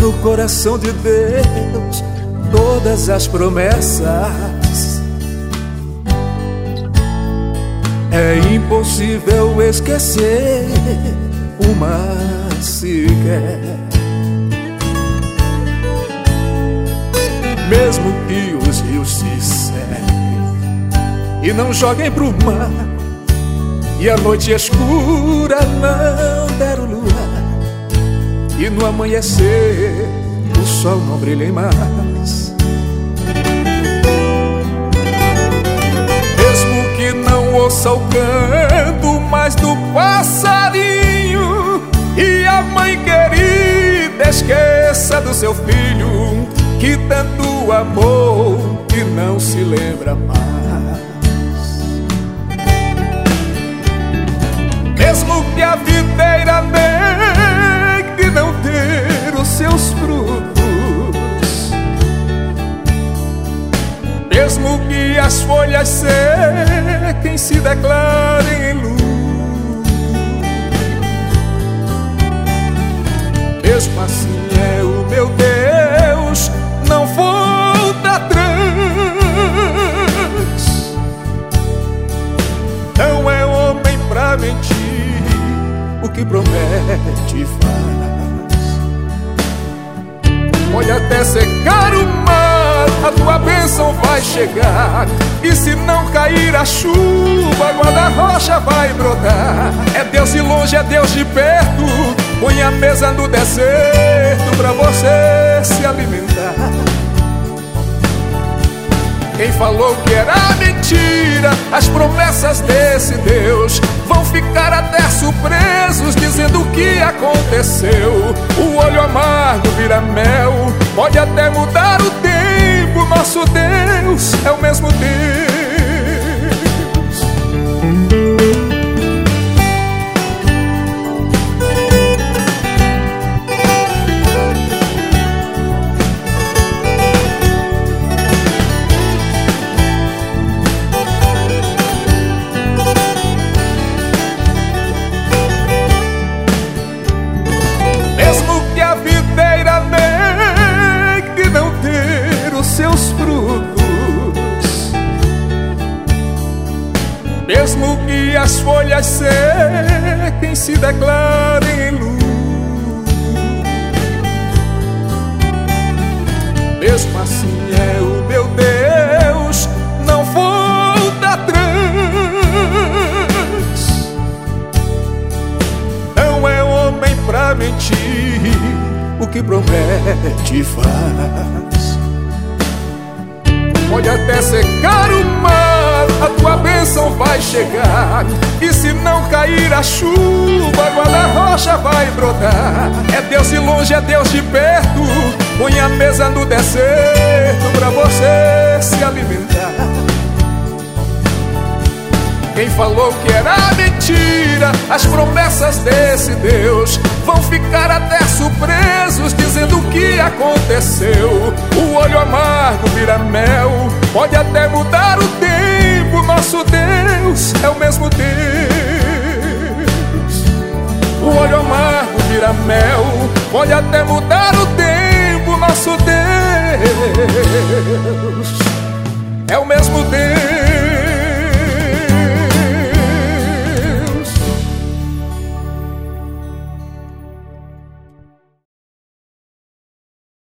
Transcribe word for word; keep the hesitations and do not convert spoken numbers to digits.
no coração de Deus todas as promessas. É impossível esquecer uma sequer. Mesmo que os rios se sequem e não joguem pro mar, e a noite escura não der o luar, e no amanhecer o sol não brilhe mais. Mesmo que não ouça o canto mais do passarinho, e a mãe querida esqueça do seu filho, que tanto amou que não se lembra mais. Mesmo que a videira negue não ter os seus frutos, mesmo que as folhas sequem, se declarem em luto, mesmo assim é o meu Deus, não volta atrás. Não é homem pra mentir, o que promete faz. Pode até secar o mar, a tua bênção vai chegar, e se não cair a chuva, a guarda-rocha vai brotar. É Deus de longe, é Deus de perto, põe a mesa no deserto pra você se alimentar. Quem falou que era mentira, as promessas desse Deus vão ficar até surpresos, dizendo o que aconteceu. O olho amargo vira mel, pode até mudar o tempo, nosso Deus é o mesmo Deus. Seus frutos, mesmo que as folhas sequem, se declarem em luto, mesmo assim é o meu Deus, não volta atrás. Não é homem pra mentir, o que promete faz. Pode até secar o mar, a tua bênção vai chegar, e se não cair a chuva, a guarda-rocha vai brotar. É Deus de longe, é Deus de perto, põe a mesa no deserto pra você se alimentar. Quem falou que era mentira, as promessas desse Deus vão ficar até surpresos, dizendo o que aconteceu. O olho amargo vira mel, pode até mudar o tempo, nosso Deus é o mesmo Deus. O olho amargo vira mel, pode até mudar o tempo, nosso Deus é o mesmo Deus.